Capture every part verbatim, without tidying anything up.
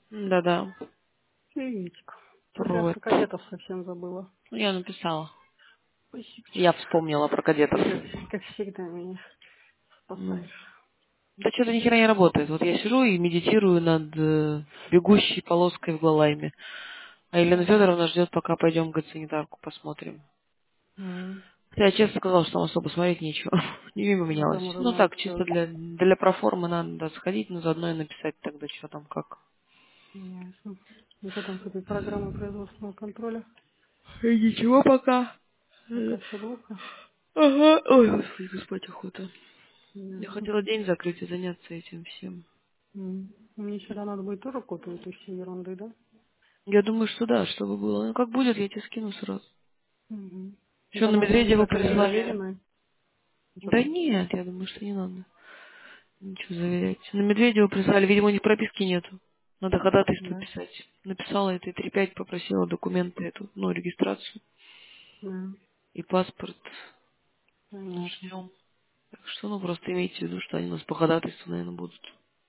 Да-да. Приветик. Что-то я Вот. про кадетов совсем забыла. Ну, я написала. Спасибо. Я вспомнила про кадетов. Ты, как, как всегда, меня Ну. спасаешь. Да что-то ни хера не работает. Вот я сижу и медитирую над э, бегущей полоской в Галайме. А Елена Федоровна ждет, пока пойдем, говорит, санитарку посмотрим. М. Хотя я честно сказала, что там особо смотреть нечего. Не мимо Ну, там менялось. уже Ну надо так, чисто все. для, для проформы надо сходить, но заодно и написать тогда, что там как. Ясно. Ну, что там с этой программой производственного контроля? И ничего пока. Э, Пока все глухо. Ага. Ой, господи, спать охота. Я Ясно. хотела день закрыть и заняться этим всем. М. Мне сюда надо будет тоже копию этой всей ерунды, да? Я думаю, что да, чтобы было. Ну, как будет, я тебе скину сразу. Угу. Еще Это на она вроде Медведева как они прислали. заверены. Что Да там? нет, я думаю, что не надо. Ничего заверять. На Медведева прислали, видимо, у них прописки нету. Надо ходатайство Да. писать. Написала это и три пять попросила документы эту, ну, регистрацию Да. и паспорт. Понятно. Ждем. Так что, ну, просто имейте в виду, что они у нас по ходатайству, наверное, будут.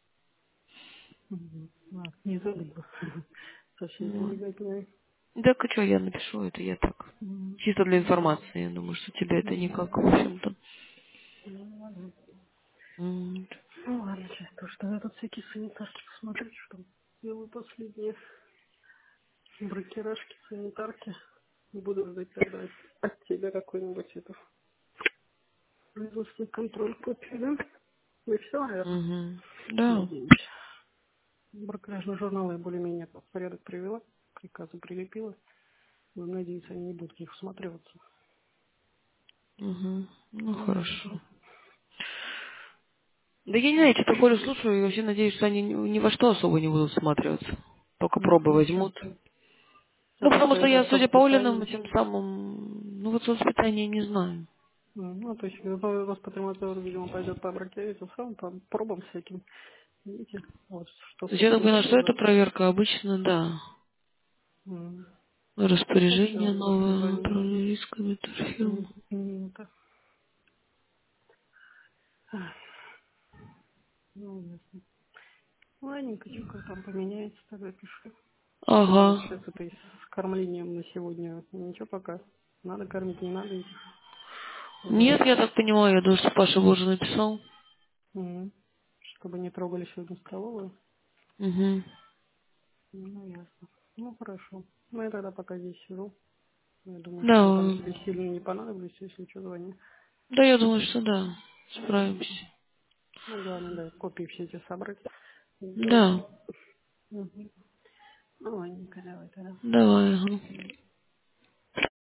Угу. Ладно, не забыла. Совсем Ну, прибегательная. да, а что, я напишу, это я так. Угу. Чисто для Ну, информации, я думаю, что тебе это угу. никак, в общем-то. Ну, ладно. М. Ну ладно, сейчас то, что я тут всякие санитарки посмотреть, что там делаю последние бракерашки, санитарки. Буду ждать тогда от от тебя какой-нибудь эту производственный контроль копию, да? Ну и все, наверное. Мгм. Да. Надеюсь. Бракеражные журналы я более-менее в порядок привела, приказы прилепила. Но, надеюсь, они не будут в них всматриваться. Мгм. Ну, Ну, хорошо. ясно. Да я не знаю, я что-то Колю слушаю и вообще надеюсь, что они ни ни во что особо не будут всматриваться. Только Ну, пробы сейчас, возьмут. Ну, сейчас потому только что это я, судя по Олиным, совоспитание. тем самым, ну, вот воспитание не знаю. М, Ну, то есть Роспотребнадзор, видимо, пойдет по браке этим самым, по пробам всяким. Видите, вот что То есть я так поняла, собственники что это делают. проверка обычно, да. М. Ну, Распоряжение все, буду новое, позвонить. управление рисками турфирм. М, м, это. Ах, ну, ясно. Ладненько, что как там поменяется, тогда пишу. Что там Ага. вообще с этой с кормлением на сегодня? Ничего пока. Надо кормить, не надо этих Нет, ужасных. я так понимаю, я думаю, что Паша Боже написал. М. Чтобы не трогали сегодня столовую. Угу. Ну, ясно. Ну, хорошо. Ну, я тогда пока здесь сижу. Я думаю, что я там Да. тебе сильно не понадоблюсь, если что, звони. Да, я думаю, что да. Мгм. Справимся. Ну, главное, да, копии все эти собрать и сделать. Да. Мгм. Ну, ладненько, давай тогда. Давай, ага.